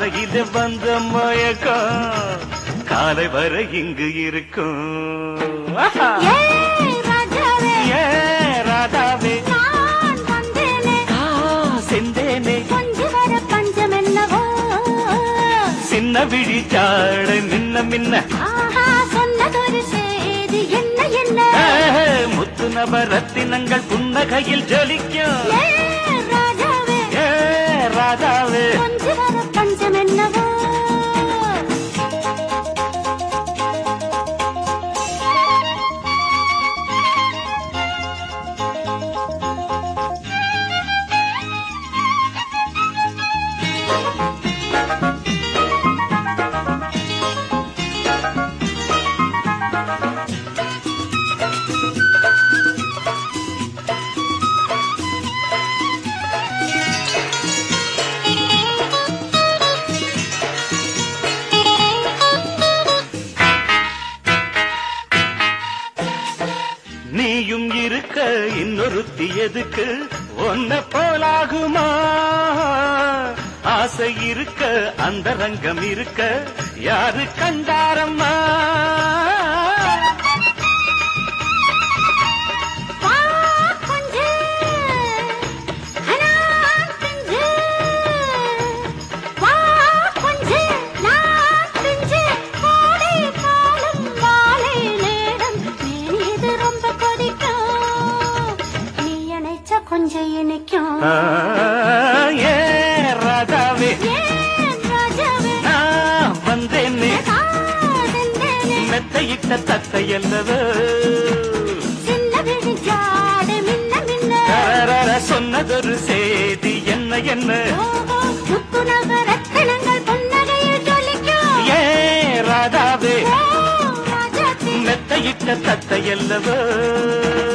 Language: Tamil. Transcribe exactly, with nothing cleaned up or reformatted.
காலையில வந்த மயக்கம் காலை வரை இங்கு இருக்கும். ஏ ராதாவே நான் வந்தேனே செந்தேனே கொஞ்சி வர பஞ்சம் என்னவோ சின்ன விழி சாட மின்ன மின்ன ஆஹா சொன்னதொரு செய்தி என்ன என்ன முத்து நவரத்தினங்கள் புன்னகையில் ஜொலிக்கும். ஏ ராஜாவே ஏ ராதாவே கொஞ்சி வர பஞ்சம் என்னவோ நீயும் இருக்க இன்னொருத்தி எதுக்கு ஒன்ன போலாகுமா ஆசை இருக்க அந்த ரங்கம் இருக்க யாரு கண்டாரம்மா வா கொஞ்சி நான் பிஞ்சு வா கொஞ்சி நான் பிஞ்சு கோடை காலம் மாலை நேரம் நீ இது ரொம்ப கொதிக்கும் நீ அணைச்ச கொஞ்சம் இனிக்கும் ஏ ராதாவே ஏன் ராஜாவே நான் வந்தேனே காதந்தேனே மெத்தையிட்ட தத்தை அல்லவோ சின்ன விழி ஜாடு மின்ன மின்ன தரர சொன்னதொரு செய்தி என்ன என்ன ஓஹோ முத்து நவரத்தினங்கள் புன்னகையில் ஜொலிக்கும் ஏ ராதாவே ஓ ராஜாத்தி மெத்தையிட்ட தத்தை அல்லவோ